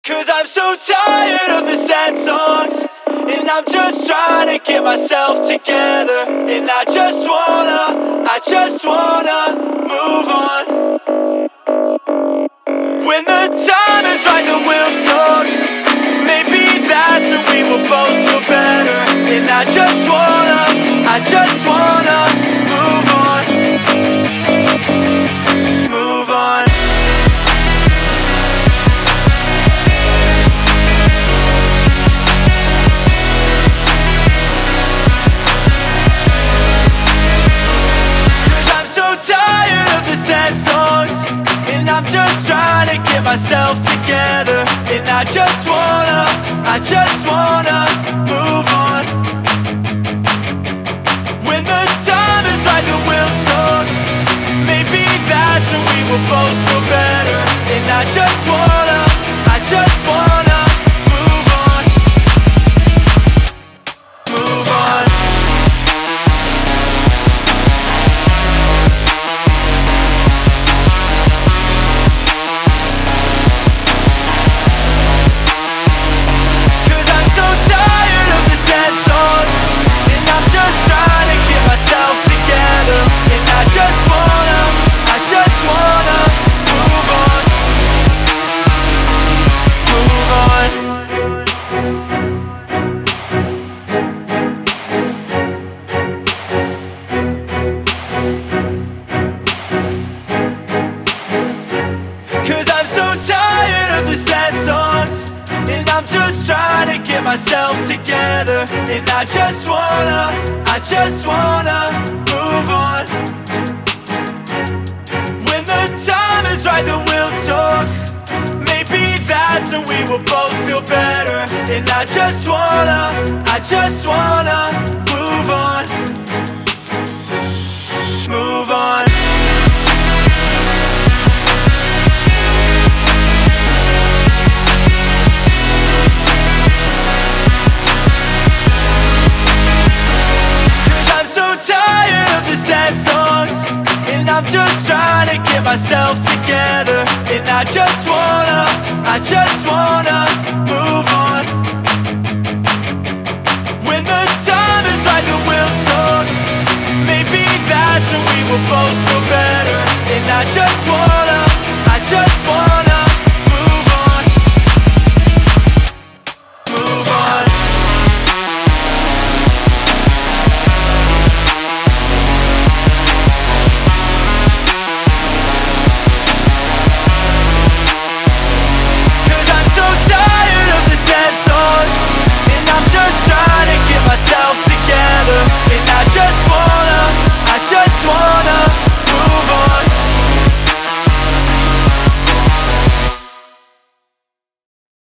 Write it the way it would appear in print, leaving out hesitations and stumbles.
'Cause I'm so tired of the sad songs, and I'm just trying to get myself together. And I just wanna move on. When the time is right, then we'll talk. Maybe that's when we will both feel better. And I just wanna move on. Move on. I'm just trying to get myself together. And I just wanna move on. When the time is right, then we'll talk. Maybe that's when we will both feel better. And I just wanna move on. Move on. 'Cause I'm so tired of the sad songs, and I'm just trying to get myself together. And I just wanna move on. Move on. 'Cause I'm so tired of the sad songs, and I'm just trying to get myself together. And I just wanna move on. When the time is right, then we'll talk. Maybe that's when we will both feel better. And I just wanna move on. Move on.